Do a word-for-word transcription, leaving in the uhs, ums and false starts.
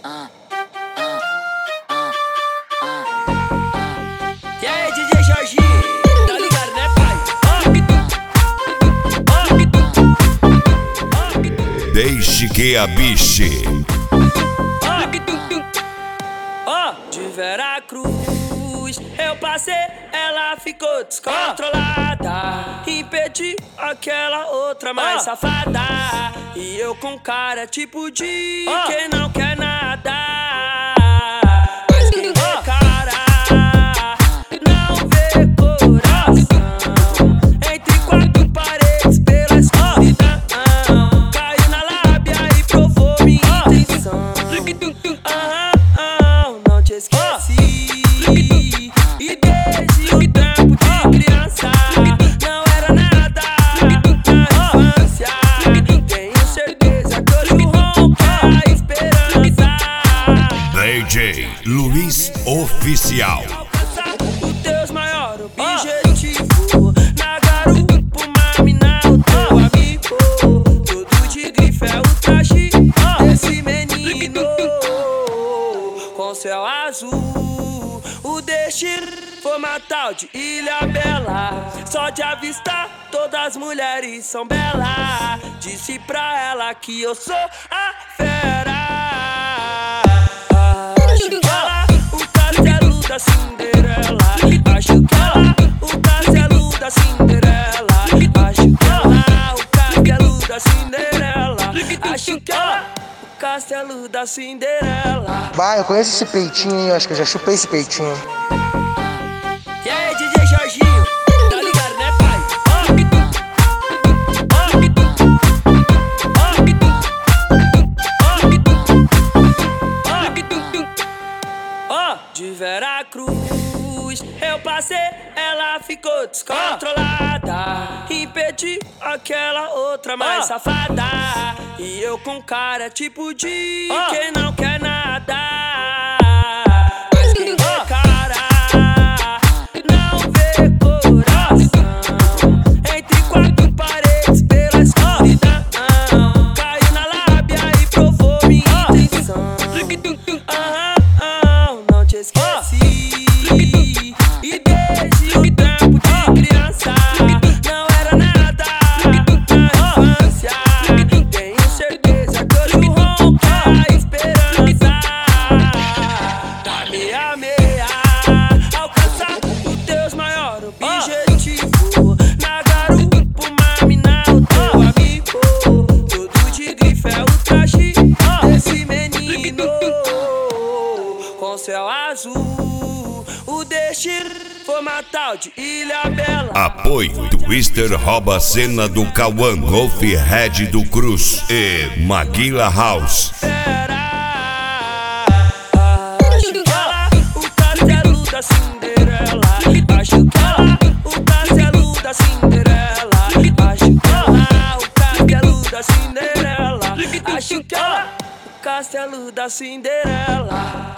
ah, ah, ah, ah, ah. E aí, D J Jorginho, tá ligado, né, pai? Deixe que a biche. Ó, de Veracruz eu passei, ela ficou descontrolada. Impedi aquela outra mais safada. E eu com cara tipo de quem não quer nada. Mas quem vê cara não vê coração. Entre quatro paredes pela escuridão, caiu na lábia e provou minha intenção. Ah, ah, não te esqueci. E desde o tempo de criança não era nada na infância. Tenho certeza que hoje ronca a esperança. D J Luiz Oficial. Alcançar o teu maior objetivo. Na garupa, uma mina, o teu amigo. Tudo de grife é o traje desse menino. Com céu azul, o destino foi uma tal de Ilha Bela. Só de avistar, todas as mulheres são belas. Disse pra ela que eu sou a fera. Acho que ela, o castelo da Cinderela. Acho que ela, o castelo da Cinderela. Acho que ela, o castelo da Cinderela. Acho que ela, o castelo da Cinderela. Bah, eu conheço esse peitinho aí, eu acho que eu já chupei esse peitinho. E aí, D J Jorginho, tá ligado, né, pai? Ó, de Veracruz eu passei, ela ficou descontrolada. Impedi aquela outra mais safada. E eu com cara tipo de quem não quer nada. Mas quem vê cara não vê coração. Entre quatro paredes pela escuridão, caiu na lábia e provou minha intenção. Ah, ah, não te esqueci. E desde o tempo de criança não era nada na infância. Tenho certeza que hoje ronca a esperança. Tá meia meia, alcançar o teu maior objetivo. Na garupa, uma mina, o teu amigo. Tudo de grife é o traje desse menino. Com céu azul, o destino foi uma tal de Ilha Bela. Apoio Twister rouba a cena do Cauã, Golf Red do Cruz e Maguila House. Acho que ela, o castelo da Cinderela. Acho que ela, o castelo da Cinderela. Acho que ela, o castelo da Cinderela. Acho que ela, o castelo da Cinderela.